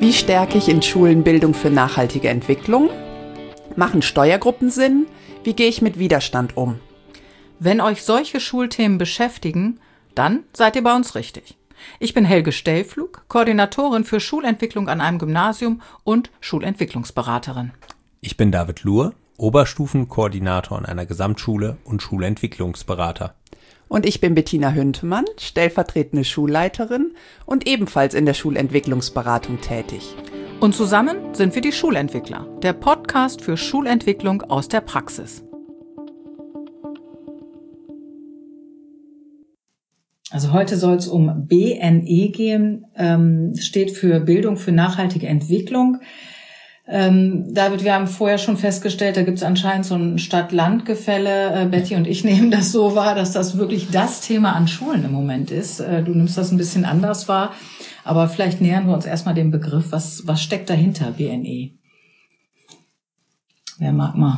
Wie stärke ich in Schulen Bildung für nachhaltige Entwicklung? Machen Steuergruppen Sinn? Wie gehe ich mit Widerstand um? Wenn euch solche Schulthemen beschäftigen, dann seid ihr bei uns richtig. Ich bin Helge Stellflug, Koordinatorin für Schulentwicklung an einem Gymnasium und Schulentwicklungsberaterin. Ich bin David Luhr, Oberstufenkoordinator an einer Gesamtschule und Schulentwicklungsberater. Und ich bin Bettina Hüntemann, stellvertretende Schulleiterin und ebenfalls in der Schulentwicklungsberatung tätig. Und zusammen sind wir die Schulentwickler, der Podcast für Schulentwicklung aus der Praxis. Also heute soll es um BNE gehen, steht für Bildung für nachhaltige Entwicklung. David, wir haben vorher schon festgestellt, da gibt es anscheinend so ein Stadt-Land-Gefälle. Betty und ich nehmen das so wahr, dass das wirklich das Thema an Schulen im Moment ist. Du nimmst das ein bisschen anders wahr, aber vielleicht nähern wir uns erstmal dem Begriff. Was steckt dahinter, BNE? Wer mag mal?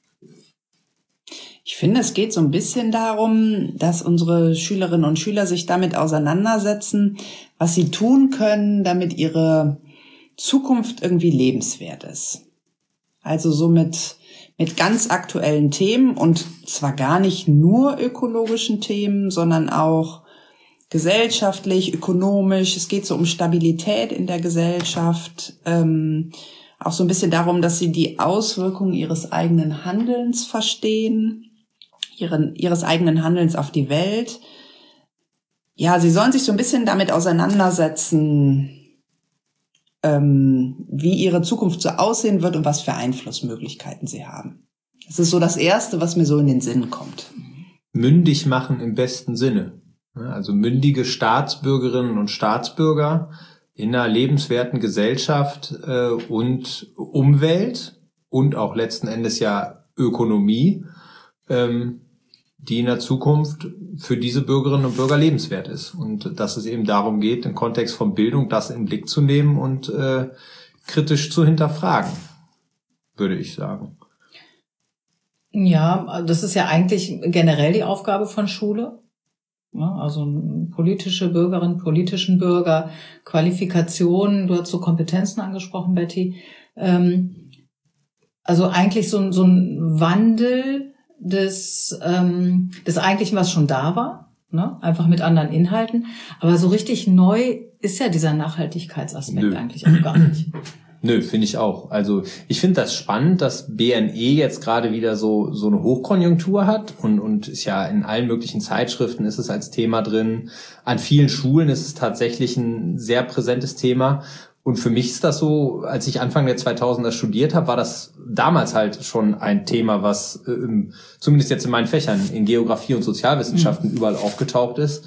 Ich finde, es geht so ein bisschen darum, dass unsere Schülerinnen und Schüler sich damit auseinandersetzen, was sie tun können, damit ihre Zukunft irgendwie lebenswert ist. Also so mit ganz aktuellen Themen und zwar gar nicht nur ökologischen Themen, sondern auch gesellschaftlich, ökonomisch. Es geht so um Stabilität in der Gesellschaft, auch so ein bisschen darum, dass sie die Auswirkungen ihres eigenen Handelns verstehen, ihres eigenen Handelns auf die Welt. Ja, sie sollen sich so ein bisschen damit auseinandersetzen, wie ihre Zukunft so aussehen wird und was für Einflussmöglichkeiten sie haben. Das ist so das Erste, was mir so in den Sinn kommt. Mündig machen im besten Sinne. Also mündige Staatsbürgerinnen und Staatsbürger in einer lebenswerten Gesellschaft und Umwelt und auch letzten Endes ja Ökonomie, die in der Zukunft für diese Bürgerinnen und Bürger lebenswert ist. Und dass es eben darum geht, im Kontext von Bildung das in den Blick zu nehmen und kritisch zu hinterfragen, würde ich sagen. Ja, das ist ja eigentlich generell die Aufgabe von Schule. Ja, also politische Bürgerinnen, politischen Bürger, Qualifikationen, du hast so Kompetenzen angesprochen, Betty. Also eigentlich so ein Wandel des Eigentlichen, was schon da war, ne? Einfach mit anderen Inhalten. Aber so richtig neu ist ja dieser Nachhaltigkeitsaspekt eigentlich auch gar nicht. Nö, finde ich auch. Also ich finde das spannend, dass BNE jetzt gerade wieder so eine Hochkonjunktur hat und ist ja in allen möglichen Zeitschriften ist es als Thema drin. An vielen Schulen ist es tatsächlich ein sehr präsentes Thema. Und für mich ist das so, als ich Anfang der 2000er studiert habe, war das damals halt schon ein Thema, was zumindest jetzt in meinen Fächern in Geografie und Sozialwissenschaften überall aufgetaucht ist.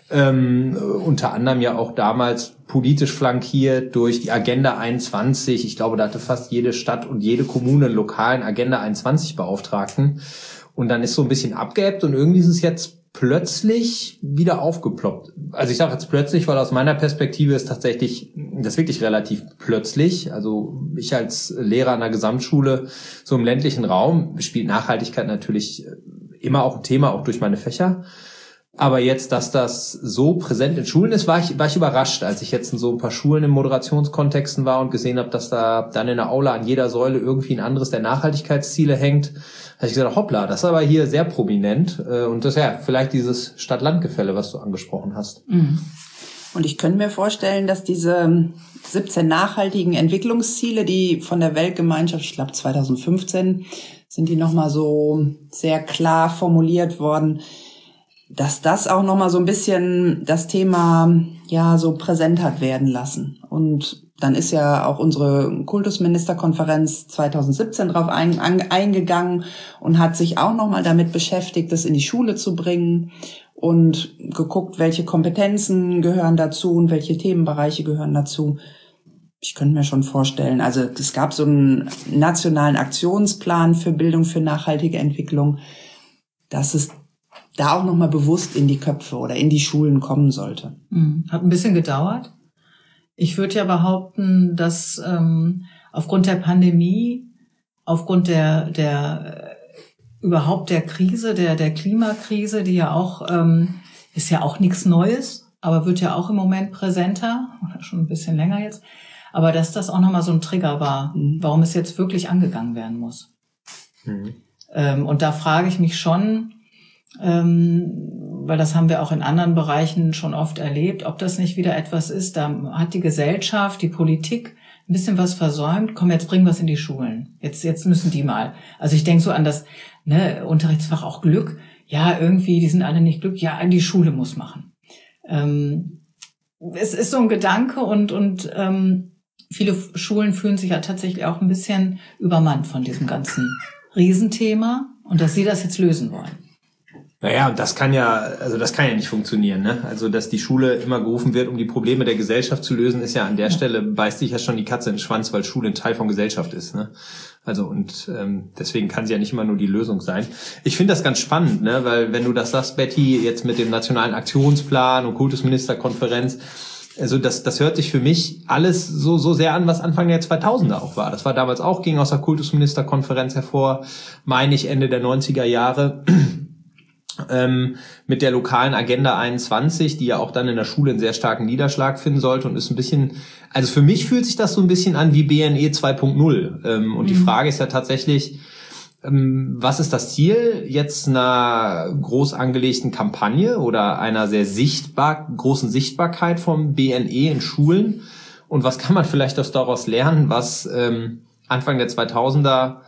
Unter anderem ja auch damals politisch flankiert durch die Agenda 21. Ich glaube, da hatte fast jede Stadt und jede Kommune einen lokalen Agenda 21 Beauftragten. Und dann ist so ein bisschen abgeebbt und irgendwie ist es jetzt plötzlich wieder aufgeploppt. Also ich sage jetzt plötzlich, weil aus meiner Perspektive ist tatsächlich das wirklich relativ plötzlich. Also ich als Lehrer an der Gesamtschule, so im ländlichen Raum, spielt Nachhaltigkeit natürlich immer auch ein Thema, auch durch meine Fächer. Aber jetzt, dass das so präsent in Schulen ist, war ich überrascht, als ich jetzt in so ein paar Schulen in Moderationskontexten war und gesehen habe, dass da dann in der Aula an jeder Säule irgendwie ein anderes der Nachhaltigkeitsziele hängt. Da habe ich gesagt, hoppla, das ist aber hier sehr prominent. Und das ist ja vielleicht dieses Stadt-Land-Gefälle, was du angesprochen hast. Mhm. Und ich könnte mir vorstellen, dass diese 17 nachhaltigen Entwicklungsziele, die von der Weltgemeinschaft, ich glaube 2015, sind die nochmal so sehr klar formuliert worden, dass das auch nochmal so ein bisschen das Thema ja so präsent hat werden lassen. Und dann ist ja auch unsere Kultusministerkonferenz 2017 drauf eingegangen und hat sich auch nochmal damit beschäftigt, das in die Schule zu bringen und geguckt, welche Kompetenzen gehören dazu und welche Themenbereiche gehören dazu. Ich könnte mir schon vorstellen, also es gab so einen nationalen Aktionsplan für Bildung für nachhaltige Entwicklung, dass es da auch nochmal bewusst in die Köpfe oder in die Schulen kommen sollte. Hat ein bisschen gedauert. Ich würde ja behaupten, dass aufgrund der Pandemie, aufgrund der überhaupt der Krise, der Klimakrise, die ja auch, ist ja auch nichts Neues, aber wird ja auch im Moment präsenter, oder schon ein bisschen länger jetzt. aber dass das auch nochmal so ein Trigger war, warum es jetzt wirklich angegangen werden muss. Und da frage ich mich schon, weil das haben wir auch in anderen Bereichen schon oft erlebt, ob das nicht wieder etwas ist, da hat die Gesellschaft, die Politik ein bisschen was versäumt. Komm, jetzt bringen wir es in die Schulen. Jetzt müssen die mal. Also ich denke so an das Unterrichtsfach auch Glück. Ja, irgendwie, die sind alle nicht glücklich. Ja, die Schule muss machen. Es ist so ein Gedanke und viele Schulen fühlen sich ja tatsächlich auch ein bisschen übermannt von diesem ganzen Riesenthema und dass sie das jetzt lösen wollen. Naja, und das kann ja nicht funktionieren, ne? Also, dass die Schule immer gerufen wird, um die Probleme der Gesellschaft zu lösen, ist ja an der Stelle, beißt sich ja schon die Katze in den Schwanz, weil Schule ein Teil von Gesellschaft ist, ne? Also, und deswegen kann sie ja nicht immer nur die Lösung sein. Ich finde das ganz spannend, ne? Weil, wenn du das sagst, Betty, jetzt mit dem Nationalen Aktionsplan und Kultusministerkonferenz, also das hört sich für mich alles so sehr an, was Anfang der 2000er auch war. Das war damals auch, ging aus der Kultusministerkonferenz hervor, meine ich, Ende der 90er Jahre. Mit der lokalen Agenda 21, die ja auch dann in der Schule einen sehr starken Niederschlag finden sollte und ist ein bisschen, also für mich fühlt sich das so ein bisschen an wie BNE 2.0. Und die Frage ist ja tatsächlich, was ist das Ziel jetzt einer groß angelegten Kampagne oder einer sehr großen Sichtbarkeit vom BNE in Schulen? Und was kann man vielleicht daraus lernen, was Anfang der 2000er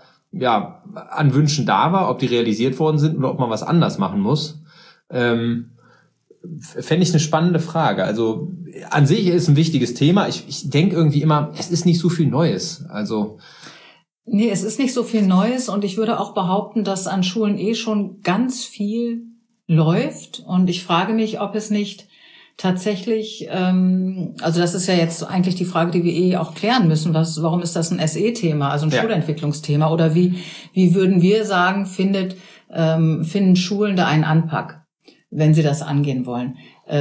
an Wünschen da war, ob die realisiert worden sind oder ob man was anders machen muss, fände ich eine spannende Frage. Also an sich ist ein wichtiges Thema. Ich denke irgendwie immer, es ist nicht so viel Neues. Also nee, es ist nicht so viel Neues und ich würde auch behaupten, dass an Schulen schon ganz viel läuft und ich frage mich, ob es nicht tatsächlich, also das ist ja jetzt eigentlich die Frage, die wir auch klären müssen. Warum ist das ein SE-Thema, also ein Schulentwicklungsthema? Oder wie würden wir sagen, finden Schulen da einen Anpack, wenn sie das angehen wollen?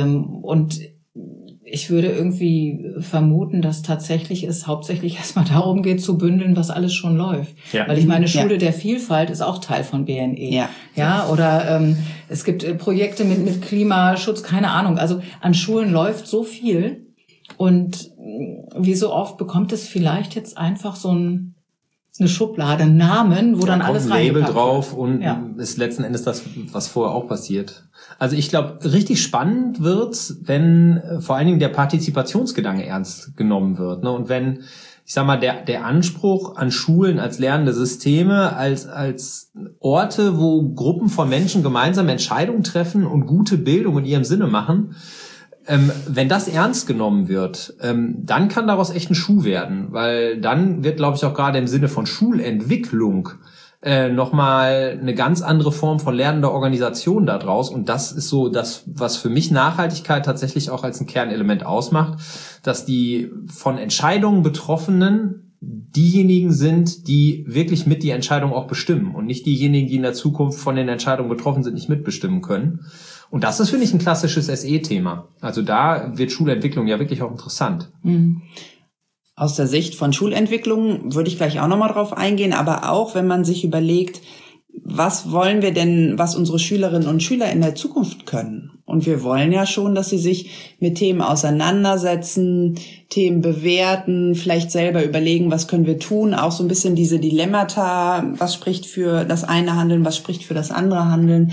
Und ich würde irgendwie vermuten, dass tatsächlich es hauptsächlich erstmal darum geht, zu bündeln, was alles schon läuft. Ja. Weil ich meine, Schule der Vielfalt ist auch Teil von BNE. Ja, oder es gibt Projekte mit Klimaschutz, keine Ahnung. Also an Schulen läuft so viel. Und wie so oft bekommt es vielleicht jetzt einfach so eine Schublade, einen Namen, wo dann alles reingepackt wird. Label drauf und ist letzten Endes das, was vorher auch passiert. Also ich glaube, richtig spannend wird's, wenn vor allen Dingen der Partizipationsgedanke ernst genommen wird, ne? Und wenn, ich sag mal, der Anspruch an Schulen als lernende Systeme, als Orte, wo Gruppen von Menschen gemeinsam Entscheidungen treffen und gute Bildung in ihrem Sinne machen, wenn das ernst genommen wird, dann kann daraus echt ein Schuh werden, weil dann wird, glaube ich, auch gerade im Sinne von Schulentwicklung nochmal eine ganz andere Form von lernender Organisation da draus. Und das ist so das, was für mich Nachhaltigkeit tatsächlich auch als ein Kernelement ausmacht, dass die von Entscheidungen Betroffenen diejenigen sind, die wirklich mit die Entscheidung auch bestimmen und nicht diejenigen, die in der Zukunft von den Entscheidungen betroffen sind, nicht mitbestimmen können. Und das ist, finde ich, ein klassisches SE-Thema. Also da wird Schulentwicklung ja wirklich auch interessant. Aus der Sicht von Schulentwicklung würde ich gleich auch nochmal drauf eingehen, aber auch, wenn man sich überlegt, was wollen wir denn, was unsere Schülerinnen und Schüler in der Zukunft können? Und wir wollen ja schon, dass sie sich mit Themen auseinandersetzen, Themen bewerten, vielleicht selber überlegen, was können wir tun, auch so ein bisschen diese Dilemmata, was spricht für das eine Handeln, was spricht für das andere Handeln.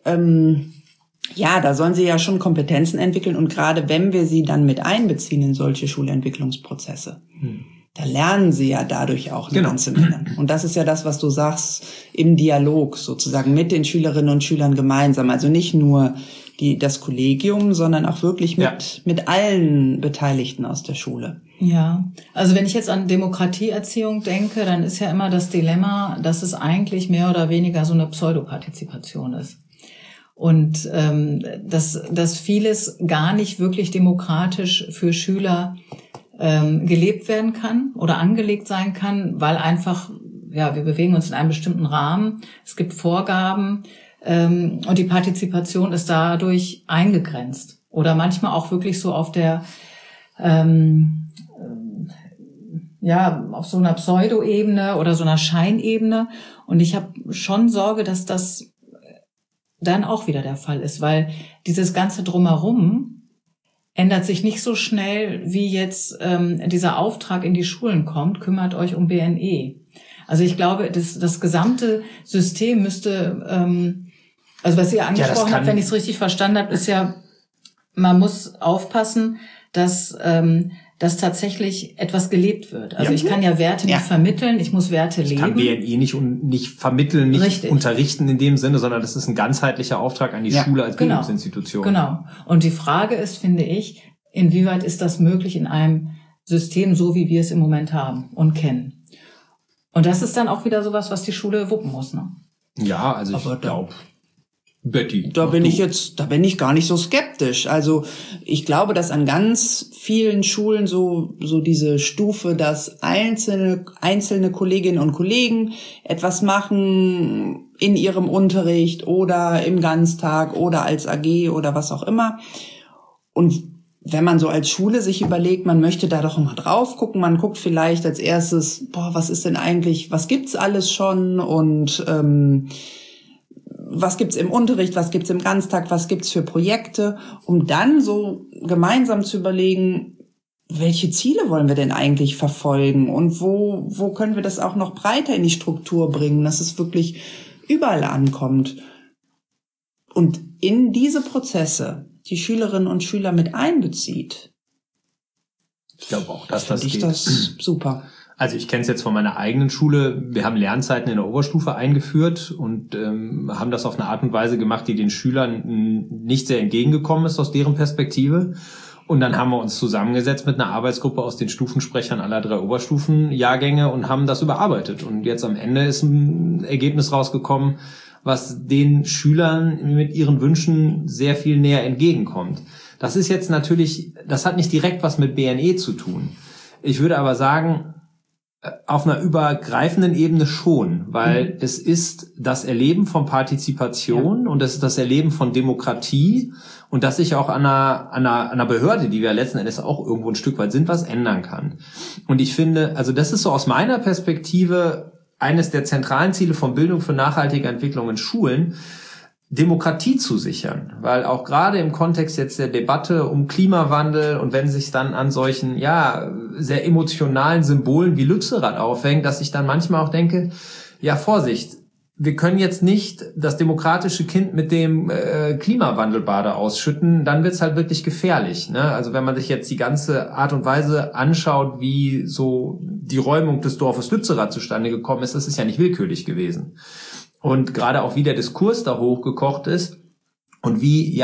Da sollen sie ja schon Kompetenzen entwickeln und gerade wenn wir sie dann mit einbeziehen in solche Schulentwicklungsprozesse, da lernen sie ja dadurch auch eine ganze Menge. Und das ist ja das, was du sagst, im Dialog sozusagen mit den Schülerinnen und Schülern gemeinsam. Also nicht nur das Kollegium, sondern auch wirklich mit allen Beteiligten aus der Schule. Ja, also wenn ich jetzt an Demokratieerziehung denke, dann ist ja immer das Dilemma, dass es eigentlich mehr oder weniger so eine Pseudopartizipation ist. Und dass vieles gar nicht wirklich demokratisch für Schüler gelebt werden kann oder angelegt sein kann, weil einfach, wir bewegen uns in einem bestimmten Rahmen, es gibt Vorgaben und die Partizipation ist dadurch eingegrenzt. Oder manchmal auch wirklich so auf der auf so einer Pseudo-Ebene oder so einer Scheinebene. Und ich habe schon Sorge, dass das dann auch wieder der Fall ist, weil dieses ganze Drumherum, ändert sich nicht so schnell, wie jetzt dieser Auftrag in die Schulen kommt, kümmert euch um BNE. Also ich glaube, das gesamte System müsste, also was ihr angesprochen habt, wenn ich es richtig verstanden habe, ist ja, man muss aufpassen, dass tatsächlich etwas gelebt wird. Also ich kann ja Werte nicht vermitteln, ich muss Werte leben. Ich kann BNE nicht vermitteln, nicht unterrichten in dem Sinne, sondern das ist ein ganzheitlicher Auftrag an die Schule als Bildungsinstitution. Genau. Und die Frage ist, finde ich, inwieweit ist das möglich in einem System, so wie wir es im Moment haben und kennen? Und das ist dann auch wieder sowas, was die Schule wuppen muss, ne? Ja, also ich glaube, Betty. Da bin ich gar nicht so skeptisch. Also ich glaube, dass an ganz vielen Schulen so diese Stufe, dass einzelne Kolleginnen und Kollegen etwas machen in ihrem Unterricht oder im Ganztag oder als AG oder was auch immer. Und wenn man so als Schule sich überlegt, man möchte da doch mal drauf gucken, man guckt vielleicht als erstes, was ist denn eigentlich, was gibt's alles schon und was gibt's im Unterricht, was gibt's im Ganztag, was gibt's für Projekte, um dann so gemeinsam zu überlegen, welche Ziele wollen wir denn eigentlich verfolgen und wo können wir das auch noch breiter in die Struktur bringen, dass es wirklich überall ankommt. Und in diese Prozesse die Schülerinnen und Schüler mit einbezieht. Ich glaube auch, dass das geht. Ich das super. Also ich kenne es jetzt von meiner eigenen Schule. Wir haben Lernzeiten in der Oberstufe eingeführt und haben das auf eine Art und Weise gemacht, die den Schülern nicht sehr entgegengekommen ist aus deren Perspektive. Und dann haben wir uns zusammengesetzt mit einer Arbeitsgruppe aus den Stufensprechern aller 3 Oberstufenjahrgänge und haben das überarbeitet. Und jetzt am Ende ist ein Ergebnis rausgekommen, was den Schülern mit ihren Wünschen sehr viel näher entgegenkommt. Das ist jetzt natürlich, das hat nicht direkt was mit BNE zu tun. Ich würde aber sagen, auf einer übergreifenden Ebene schon, weil es ist das Erleben von Partizipation und es ist das Erleben von Demokratie und dass sich auch an einer Behörde, die wir letzten Endes auch irgendwo ein Stück weit sind, was ändern kann. Und ich finde, also das ist so aus meiner Perspektive eines der zentralen Ziele von Bildung für nachhaltige Entwicklung in Schulen, Demokratie zu sichern, weil auch gerade im Kontext jetzt der Debatte um Klimawandel und wenn sich dann an solchen, sehr emotionalen Symbolen wie Lützerath aufhängt, dass ich dann manchmal auch denke, Vorsicht, wir können jetzt nicht das demokratische Kind mit dem Klimawandelbade ausschütten, dann wird's halt wirklich gefährlich, ne? Also wenn man sich jetzt die ganze Art und Weise anschaut, wie so die Räumung des Dorfes Lützerath zustande gekommen ist, das ist ja nicht willkürlich gewesen. Und gerade auch wie der Diskurs da hochgekocht ist und wie,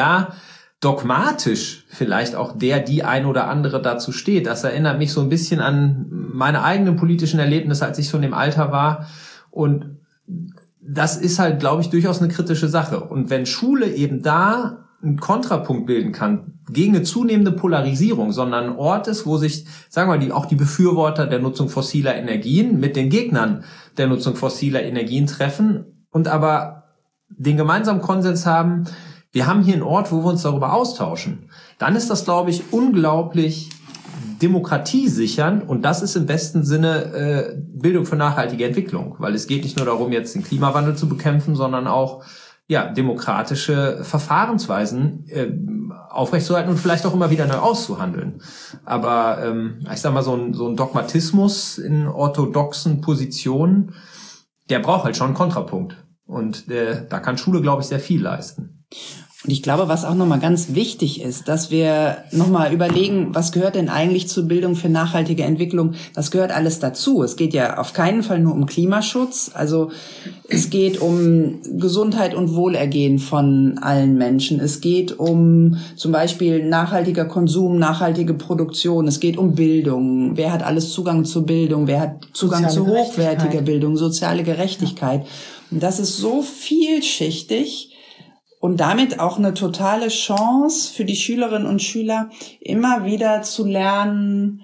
dogmatisch vielleicht auch die ein oder andere dazu steht. Das erinnert mich so ein bisschen an meine eigenen politischen Erlebnisse, als ich so in dem Alter war. Und das ist halt, glaube ich, durchaus eine kritische Sache. Und wenn Schule eben da einen Kontrapunkt bilden kann gegen eine zunehmende Polarisierung, sondern ein Ort ist, wo sich, sagen wir mal, auch die Befürworter der Nutzung fossiler Energien mit den Gegnern der Nutzung fossiler Energien treffen und aber den gemeinsamen Konsens haben, wir haben hier einen Ort, wo wir uns darüber austauschen, dann ist das, glaube ich, unglaublich demokratiesichernd und das ist im besten Sinne Bildung für nachhaltige Entwicklung, weil es geht nicht nur darum, jetzt den Klimawandel zu bekämpfen, sondern auch demokratische Verfahrensweisen aufrechtzuerhalten und vielleicht auch immer wieder neu auszuhandeln. Aber ich sag mal, so ein Dogmatismus in orthodoxen Positionen, der braucht halt schon einen Kontrapunkt. Und da kann Schule, glaube ich, sehr viel leisten. Und ich glaube, was auch nochmal ganz wichtig ist, dass wir nochmal überlegen, was gehört denn eigentlich zur Bildung für nachhaltige Entwicklung? Was gehört alles dazu? Es geht ja auf keinen Fall nur um Klimaschutz. Also es geht um Gesundheit und Wohlergehen von allen Menschen. Es geht um zum Beispiel nachhaltiger Konsum, nachhaltige Produktion. Es geht um Bildung. Wer hat alles Zugang zur Bildung? Wer hat Zugang zu hochwertiger Bildung? Soziale Gerechtigkeit. Und das ist so vielschichtig. Und damit auch eine totale Chance für die Schülerinnen und Schüler, immer wieder zu lernen,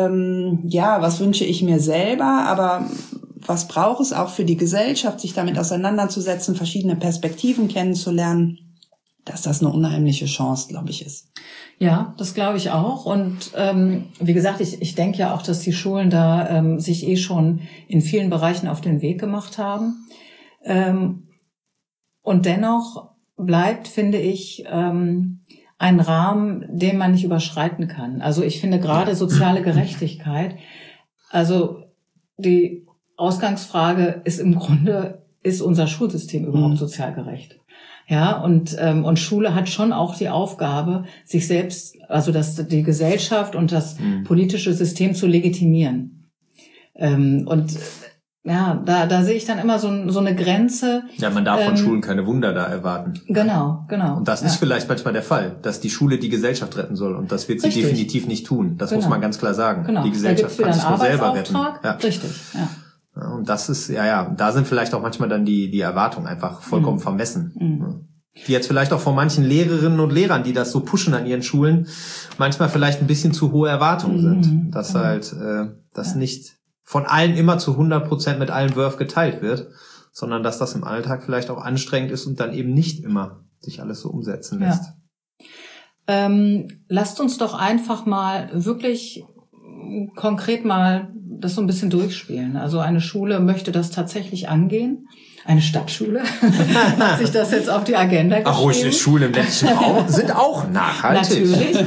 was wünsche ich mir selber, aber was braucht es auch für die Gesellschaft, sich damit auseinanderzusetzen, verschiedene Perspektiven kennenzulernen, dass das eine unheimliche Chance, glaube ich, ist. Ja, das glaube ich auch. Und wie gesagt, ich denke ja auch, dass die Schulen da sich schon in vielen Bereichen auf den Weg gemacht haben. Und dennoch bleibt, finde ich, ein Rahmen, den man nicht überschreiten kann. Also ich finde gerade soziale Gerechtigkeit, also die Ausgangsfrage ist im Grunde, ist unser Schulsystem überhaupt sozial gerecht? Ja, und Schule hat schon auch die Aufgabe, sich selbst, also die Gesellschaft und das politische System zu legitimieren. Und ja, da sehe ich dann immer so eine Grenze. Ja, man darf von Schulen keine Wunder da erwarten. Genau. Und das ist vielleicht manchmal der Fall, dass die Schule die Gesellschaft retten soll. Und das wird sie definitiv nicht tun. Das muss man ganz klar sagen. Genau. Die Gesellschaft kann sich nur selber retten. Ja. Richtig, ja. Und das ist, da sind vielleicht auch manchmal dann die Erwartungen einfach vollkommen vermessen. Die jetzt vielleicht auch von manchen Lehrerinnen und Lehrern, die das so pushen an ihren Schulen, manchmal vielleicht ein bisschen zu hohe Erwartungen sind. Dass halt das nicht von allen immer zu 100% mit allen Wurf geteilt wird, sondern dass das im Alltag vielleicht auch anstrengend ist und dann eben nicht immer sich alles so umsetzen lässt. Ja. Lasst uns doch einfach mal wirklich konkret mal das so ein bisschen durchspielen. Also eine Schule möchte das tatsächlich angehen. Eine Stadtschule hat sich das jetzt auf die Agenda geschrieben. Ach ruhig, Schulen im ländlichen Raum sind auch nachhaltig. Natürlich.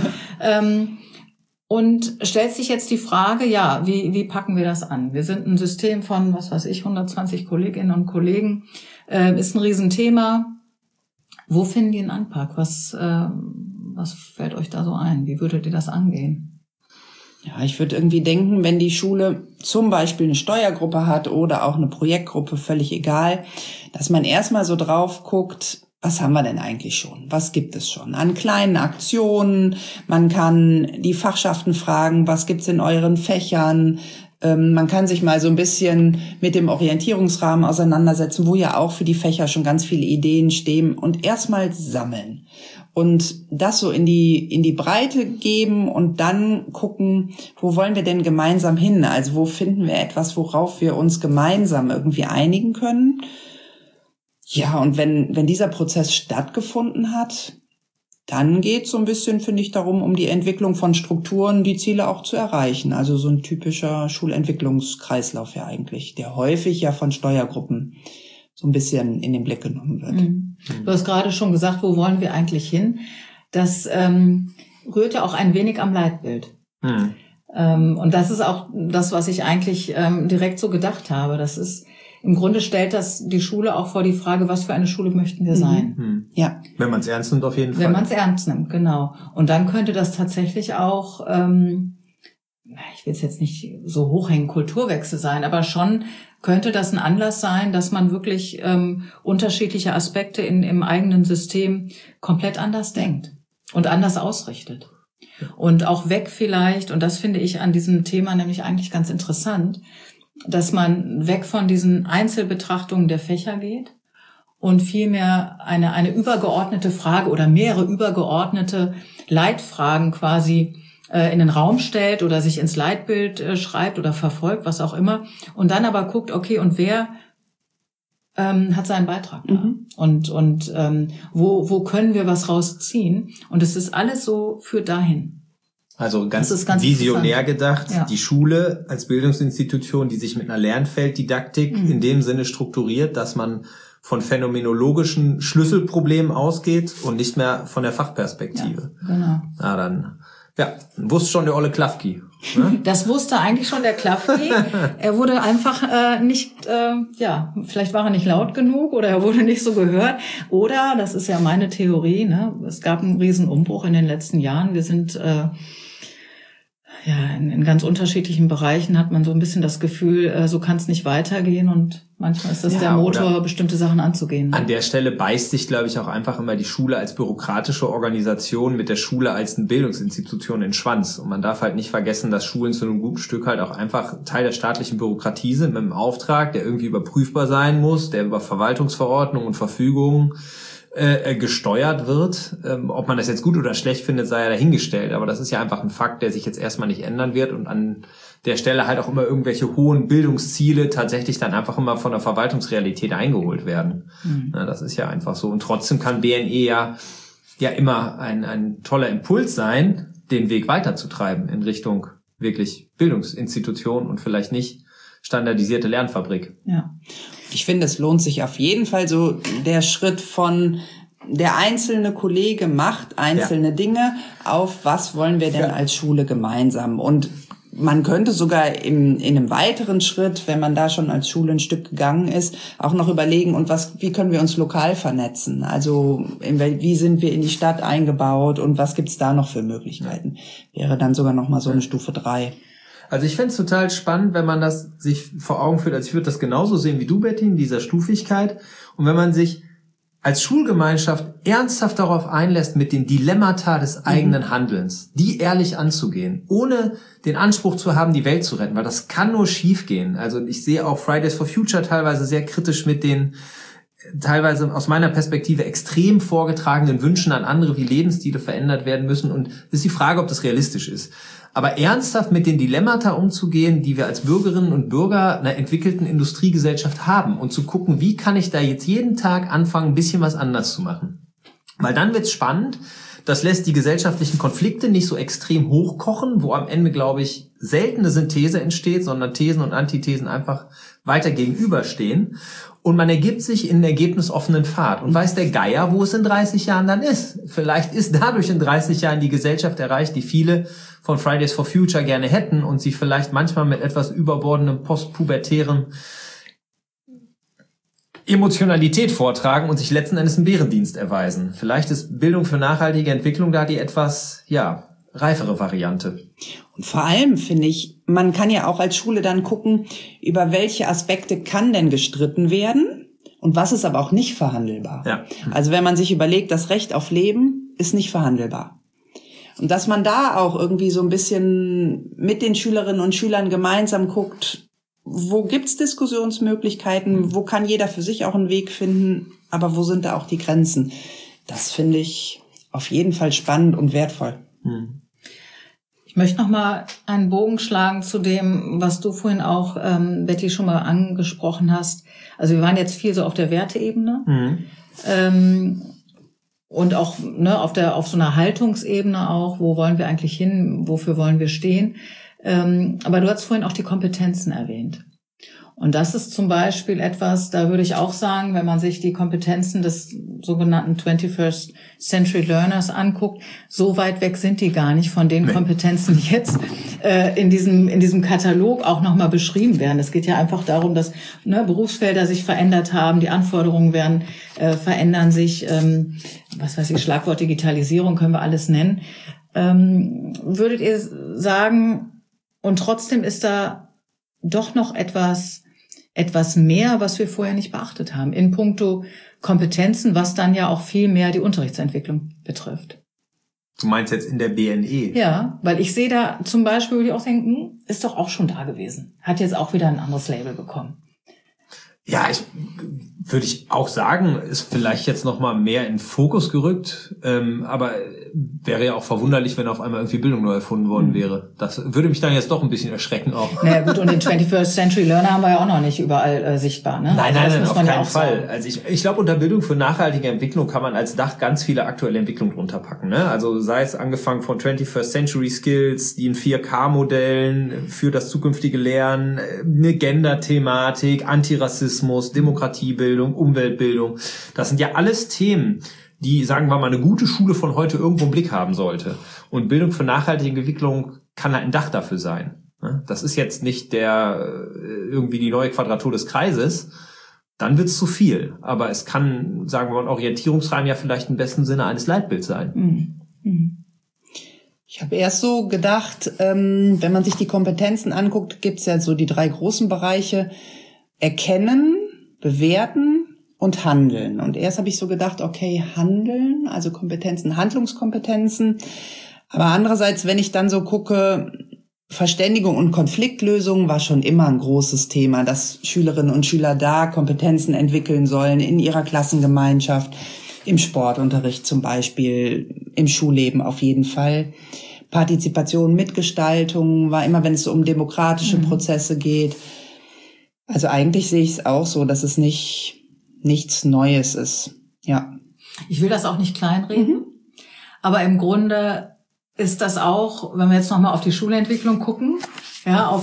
Und stellt sich jetzt die Frage, wie packen wir das an? Wir sind ein System von, 120 Kolleginnen und Kollegen. Ist ein Riesenthema. Wo finden die einen Anpack? Was fällt euch da so ein? Wie würdet ihr das angehen? Ja, ich würde irgendwie denken, wenn die Schule zum Beispiel eine Steuergruppe hat oder auch eine Projektgruppe, völlig egal, dass man erstmal so drauf guckt, was haben wir denn eigentlich schon? Was gibt es schon an kleinen Aktionen? Man kann die Fachschaften fragen, was gibt's in euren Fächern? Man kann sich mal so ein bisschen mit dem Orientierungsrahmen auseinandersetzen, wo ja auch für die Fächer schon ganz viele Ideen stehen und erstmal sammeln. Und das so in die Breite geben und dann gucken, wo wollen wir denn gemeinsam hin? Also wo finden wir etwas, worauf wir uns gemeinsam irgendwie einigen können? Ja, und wenn dieser Prozess stattgefunden hat, dann geht es so ein bisschen, finde ich, darum, um die Entwicklung von Strukturen, die Ziele auch zu erreichen. Also so ein typischer Schulentwicklungskreislauf ja eigentlich, der häufig ja von Steuergruppen so ein bisschen in den Blick genommen wird. Du hast gerade schon gesagt, wo wollen wir eigentlich hin? Das rührt ja auch ein wenig am Leitbild. Und das ist auch das, was ich eigentlich direkt so gedacht habe. Das ist, im Grunde stellt das die Schule auch vor die Frage, was für eine Schule möchten wir sein? Ja. Wenn man es ernst nimmt, auf jeden Fall. Wenn man es ernst nimmt, genau. Und dann könnte das tatsächlich auch, ich will es jetzt nicht so hochhängen, Kulturwechsel sein, aber schon könnte das ein Anlass sein, dass man wirklich unterschiedliche Aspekte im eigenen System komplett anders denkt und anders ausrichtet. Und auch weg vielleicht, und das finde ich an diesem Thema nämlich eigentlich ganz interessant, dass man weg von diesen Einzelbetrachtungen der Fächer geht und vielmehr eine übergeordnete Frage oder mehrere übergeordnete Leitfragen quasi in den Raum stellt oder sich ins Leitbild schreibt oder verfolgt, was auch immer. Und dann aber guckt, okay, und wer hat seinen Beitrag da? Und wo können wir was rausziehen? Und es ist alles so, führt dahin. Also ganz visionär gedacht, die Schule als Bildungsinstitution, die sich mit einer Lernfelddidaktik in dem Sinne strukturiert, dass man von phänomenologischen Schlüsselproblemen ausgeht und nicht mehr von der Fachperspektive. Ja, genau. Na dann, wusste schon der olle Klafki. Ne? Das wusste eigentlich schon der Klafki. Er wurde einfach nicht, vielleicht war er nicht laut genug oder er wurde nicht so gehört. Oder, das ist ja meine Theorie, ne, es gab einen riesen Umbruch in den letzten Jahren. Wir sind in ganz unterschiedlichen Bereichen hat man so ein bisschen das Gefühl, so kann es nicht weitergehen und manchmal ist das der Motor, bestimmte Sachen anzugehen. Ne? An der Stelle beißt sich, glaube ich, auch einfach immer die Schule als bürokratische Organisation mit der Schule als eine Bildungsinstitution in den Schwanz. Und man darf halt nicht vergessen, dass Schulen zu einem guten Stück halt auch einfach Teil der staatlichen Bürokratie sind mit einem Auftrag, der irgendwie überprüfbar sein muss, der über Verwaltungsverordnungen und Verfügungen gesteuert wird. Ob man das jetzt gut oder schlecht findet, sei ja dahingestellt. Aber das ist ja einfach ein Fakt, der sich jetzt erstmal nicht ändern wird und an der Stelle halt auch immer irgendwelche hohen Bildungsziele tatsächlich dann einfach immer von der Verwaltungsrealität eingeholt werden. Ja, das ist ja einfach so. Und trotzdem kann BNE ja immer ein toller Impuls sein, den Weg weiterzutreiben in Richtung wirklich Bildungsinstitution und vielleicht nicht standardisierte Lernfabrik. Ja. Ich finde, es lohnt sich auf jeden Fall so der Schritt von der einzelne Kollege macht einzelne Dinge, auf was wollen wir denn als Schule gemeinsam? Und man könnte sogar in einem weiteren Schritt, wenn man da schon als Schule ein Stück gegangen ist, auch noch überlegen, wie können wir uns lokal vernetzen? Also wie sind wir in die Stadt eingebaut und was gibt's da noch für Möglichkeiten? Wäre dann sogar noch mal so eine Stufe 3. Also ich fände es total spannend, wenn man das sich vor Augen führt. Also ich würde das genauso sehen wie du, Betty, in dieser Stufigkeit. Und wenn man sich als Schulgemeinschaft ernsthaft darauf einlässt, mit den Dilemmata des eigenen Handelns, die ehrlich anzugehen, ohne den Anspruch zu haben, die Welt zu retten, weil das kann nur schiefgehen. Also ich sehe auch Fridays for Future teilweise sehr kritisch mit den teilweise aus meiner Perspektive extrem vorgetragenen Wünschen an andere, wie Lebensstile verändert werden müssen. Und es ist die Frage, ob das realistisch ist. Aber ernsthaft mit den Dilemmata umzugehen, die wir als Bürgerinnen und Bürger einer entwickelten Industriegesellschaft haben und zu gucken, wie kann ich da jetzt jeden Tag anfangen, ein bisschen was anders zu machen. Weil dann wird's spannend. Das lässt die gesellschaftlichen Konflikte nicht so extrem hochkochen, wo am Ende, glaube ich, selten eine Synthese entsteht, sondern Thesen und Antithesen einfach weiter gegenüberstehen. Und man ergibt sich in einen ergebnisoffenen Pfad und weiß der Geier, wo es in 30 Jahren dann ist. Vielleicht ist dadurch in 30 Jahren die Gesellschaft erreicht, die viele von Fridays for Future gerne hätten und sie vielleicht manchmal mit etwas überbordendem postpubertärem Emotionalität vortragen und sich letzten Endes einen Bärendienst erweisen. Vielleicht ist Bildung für nachhaltige Entwicklung da die etwas, reifere Variante. Und vor allem finde ich, man kann ja auch als Schule dann gucken, über welche Aspekte kann denn gestritten werden und was ist aber auch nicht verhandelbar. Ja. Also wenn man sich überlegt, das Recht auf Leben ist nicht verhandelbar. Und dass man da auch irgendwie so ein bisschen mit den Schülerinnen und Schülern gemeinsam guckt, wo gibt's Diskussionsmöglichkeiten, wo kann jeder für sich auch einen Weg finden, aber wo sind da auch die Grenzen? Das finde ich auf jeden Fall spannend und wertvoll. Ich möchte noch mal einen Bogen schlagen zu dem, was du vorhin auch, Betty, schon mal angesprochen hast. Also wir waren jetzt viel so auf der Werteebene. Und auch auf so einer Haltungsebene auch, wo wollen wir eigentlich hin, wofür wollen wir stehen. Aber du hast vorhin auch die Kompetenzen erwähnt. Und das ist zum Beispiel etwas, da würde ich auch sagen, wenn man sich die Kompetenzen des sogenannten 21st Century Learners anguckt, so weit weg sind die gar nicht von den Kompetenzen, die jetzt in diesem Katalog auch nochmal beschrieben werden. Es geht ja einfach darum, dass Berufsfelder sich verändert haben, die Anforderungen verändern sich, Schlagwort Digitalisierung können wir alles nennen. Würdet ihr sagen, und trotzdem ist da doch noch etwas mehr, was wir vorher nicht beachtet haben, in puncto Kompetenzen, was dann ja auch viel mehr die Unterrichtsentwicklung betrifft. Du meinst jetzt in der BNE? Ja, weil ich sehe da zum Beispiel, würde ich auch denken, ist doch auch schon da gewesen. Hat jetzt auch wieder ein anderes Label bekommen. Ja, würde ich auch sagen, ist vielleicht jetzt noch mal mehr in den Fokus gerückt, aber wäre ja auch verwunderlich, wenn auf einmal irgendwie Bildung neu erfunden worden wäre. Das würde mich dann jetzt doch ein bisschen erschrecken auch. Naja gut, und den 21st Century Learner haben wir ja auch noch nicht überall sichtbar, ne? Nein, auf keinen Fall. Also ich glaube, unter Bildung für nachhaltige Entwicklung kann man als Dach ganz viele aktuelle Entwicklungen drunter packen, ne? Also sei es angefangen von 21st Century Skills, die in 4K-Modellen für das zukünftige Lernen, eine Gender-Thematik, Antirassismus, Demokratiebildung, Umweltbildung. Das sind ja alles Themen, die, sagen wir mal, eine gute Schule von heute irgendwo im Blick haben sollte. Und Bildung für nachhaltige Entwicklung kann halt ein Dach dafür sein. Das ist jetzt nicht irgendwie die neue Quadratur des Kreises. Dann wird's zu viel. Aber es kann, sagen wir mal, ein Orientierungsrahmen ja vielleicht im besten Sinne eines Leitbilds sein. Ich habe erst so gedacht, wenn man sich die Kompetenzen anguckt, gibt's ja so die 3 großen Bereiche: Erkennen, bewerten und handeln. Und erst habe ich so gedacht, okay, handeln, also Kompetenzen, Handlungskompetenzen. Aber andererseits, wenn ich dann so gucke, Verständigung und Konfliktlösung war schon immer ein großes Thema, dass Schülerinnen und Schüler da Kompetenzen entwickeln sollen in ihrer Klassengemeinschaft, im Sportunterricht zum Beispiel, im Schulleben auf jeden Fall. Partizipation, Mitgestaltung war immer, wenn es so um demokratische Prozesse geht. Also eigentlich sehe ich es auch so, dass es nichts Neues ist. Ja. Ich will das auch nicht kleinreden, aber im Grunde ist das auch, wenn wir jetzt nochmal auf die Schulentwicklung gucken, ja,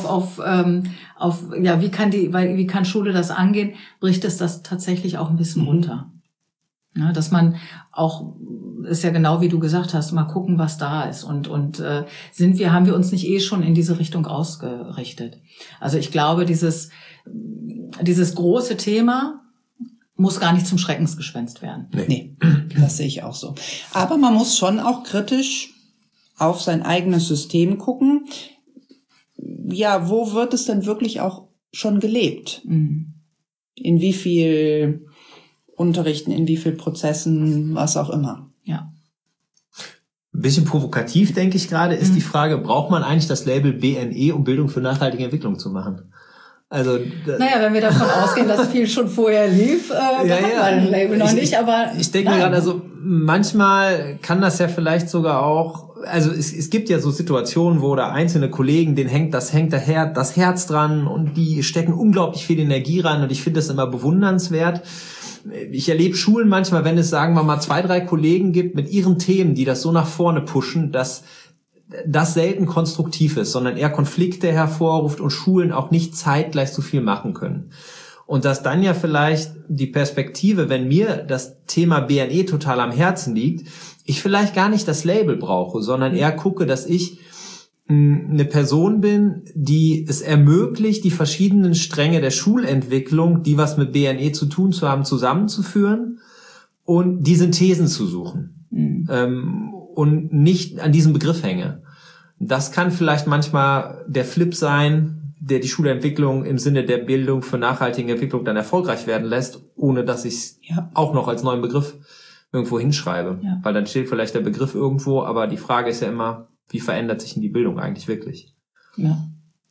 wie kann Schule das angehen, bricht es das tatsächlich auch ein bisschen runter. Ja, dass man auch, ist ja genau wie du gesagt hast, mal gucken, was da ist und haben wir uns nicht schon in diese Richtung ausgerichtet. Also ich glaube, dieses große Thema muss gar nicht zum Schreckensgespenst werden. Nee, das sehe ich auch so. Aber man muss schon auch kritisch auf sein eigenes System gucken. Ja, wo wird es denn wirklich auch schon gelebt? In wie viel Unterrichten, in wie viel Prozessen, was auch immer. Ja. Ein bisschen provokativ, denke ich gerade, ist die Frage, braucht man eigentlich das Label BNE, um Bildung für nachhaltige Entwicklung zu machen? Also, wenn wir davon ausgehen, dass viel schon vorher lief, braucht man das Label noch nicht, aber... Ich denke mir gerade, also manchmal kann das ja vielleicht sogar auch, also es gibt ja so Situationen, wo da einzelne Kollegen, denen hängt das Herz dran und die stecken unglaublich viel Energie rein und ich finde das immer bewundernswert. Ich erlebe Schulen manchmal, wenn es, sagen wir mal, 2, 3 Kollegen gibt mit ihren Themen, die das so nach vorne pushen, dass das selten konstruktiv ist, sondern eher Konflikte hervorruft und Schulen auch nicht zeitgleich so viel machen können. Und dass dann ja vielleicht die Perspektive, wenn mir das Thema BNE total am Herzen liegt, ich vielleicht gar nicht das Label brauche, sondern eher gucke, dass ich eine Person bin, die es ermöglicht, die verschiedenen Stränge der Schulentwicklung, die was mit BNE zu tun zu haben, zusammenzuführen und die Synthesen zu suchen. Und nicht an diesem Begriff hänge. Das kann vielleicht manchmal der Flip sein, der die Schulentwicklung im Sinne der Bildung für nachhaltige Entwicklung dann erfolgreich werden lässt, ohne dass ich es auch noch als neuen Begriff irgendwo hinschreibe. Ja. Weil dann steht vielleicht der Begriff irgendwo, aber die Frage ist ja immer, wie verändert sich denn die Bildung eigentlich wirklich? Ja.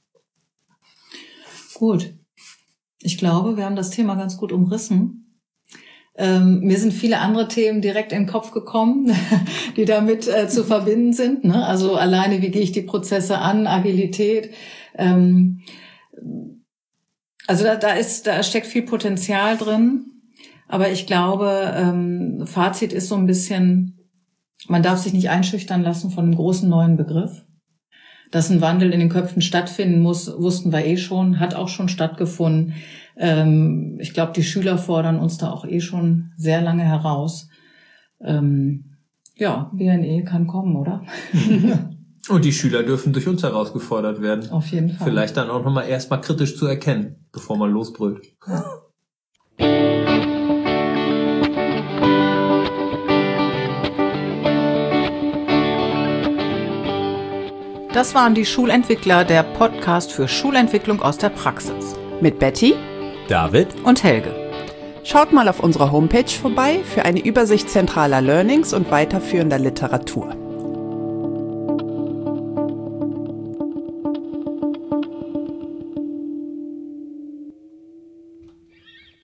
Gut. Ich glaube, wir haben das Thema ganz gut umrissen. Mir sind viele andere Themen direkt in den Kopf gekommen, die damit zu verbinden sind. Ne? Also alleine, wie gehe ich die Prozesse an, Agilität. Also da steckt viel Potenzial drin. Aber ich glaube, Fazit ist so ein bisschen, man darf sich nicht einschüchtern lassen von einem großen neuen Begriff. Dass ein Wandel in den Köpfen stattfinden muss, wussten wir schon, hat auch schon stattgefunden. Ich glaube, die Schüler fordern uns da auch schon sehr lange heraus. BNE kann kommen, oder? Und die Schüler dürfen durch uns herausgefordert werden. Auf jeden Fall. Vielleicht dann auch nochmal erstmal kritisch zu erkennen, bevor man losbrüllt. Das waren die Schulentwickler, der Podcast für Schulentwicklung aus der Praxis. Mit Betty, David und Helge. Schaut mal auf unserer Homepage vorbei für eine Übersicht zentraler Learnings und weiterführender Literatur.